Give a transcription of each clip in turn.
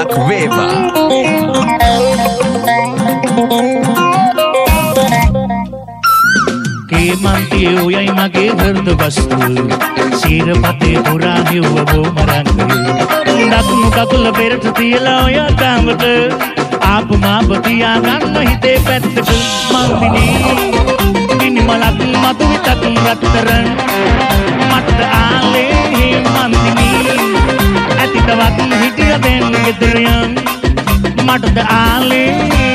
සුවයක් වේවා. කේමන්තියේ ඔයයි මගේ හෘද වස්තු සීරපතේ පුරා හිව්ව බොමරංග දකුණු කකුල පෙරට තියලා ඔය තාමට ආපු මාප තියා ගන්න හිතේ පැත්තට මන්දිනේ ගිනි මලක් මතු විතක් රත්තරන් මට ආලේ මන්දිනේ ඇති තවත් හිටිය දෙන්න ගෙදර යන් මටද ආලේ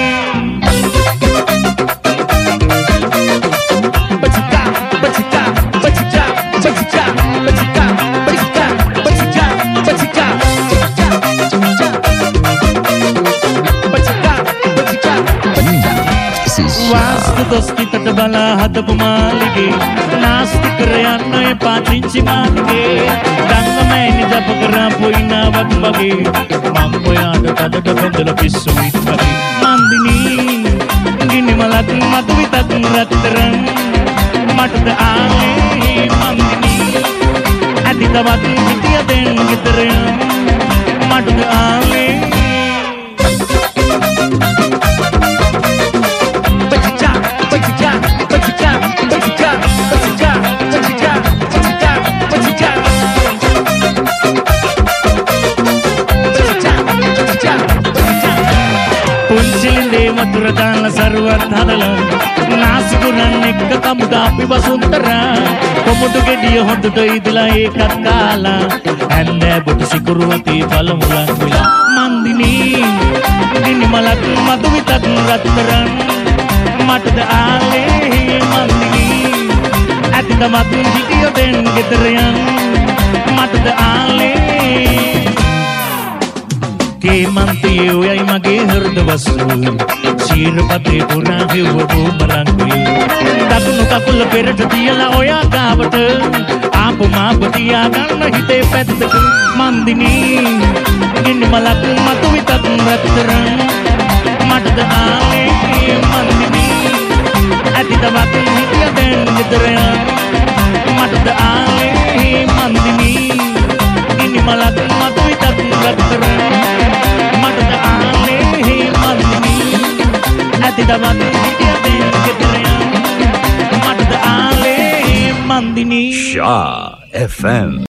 दोस्ती बला हदप मालिगे नास्ति करयानो ये पाचिंची मालिगे दंग मैंने जब करा पोई ना वग बगे मांगो याद तद बंदल पिस्सु इत बगे मंदिनी गिनी मलक मधुवी तक रत्तरन मटद आले मंदिनी अति तवत हितिया देन गितरन मटद आले मथुरदान सर्वर हदला नासुकुरन एक्क कमुदा अपि वसुंधरा कोमुटुगे दिय හොඳට ඉදලා ඒකත් කාලා ඇන්දෑ බුදු සිකුරුවතී පළමුලන් විලා මන්දිනී ගිනි මලක් මතු විතක් රත්තරන් මටද ආලේ මන්දිනී ඇති තමත් හිටිය දෙන් ගෙදර යන් මටද ආලේ කේමන්තියේ ඔයයි මගේ හෘද වස්තු සීරපතේ පුරා හිව්ව බොමරංග දකුණු කකුල පෙරට තියලා ඔයා ගාවට ආපු මාප තියා ගන්න හිතේ පැත්තට මන්දිනී ගිනි මලක් මතු විතක් රත්තරන් මටද ආලේ මන්දිනී ඇති තවත් හිටිය දෙන් ගෙදර මටද ආලේ මන්දිනී ගිනි මලක් මතු විතක් රත්තරන් මටද ආලේ මන්දිනී ඇති තවත් හිටිය දෙන් ගෙදර මටද ආලේ මන්දිනී Shah FM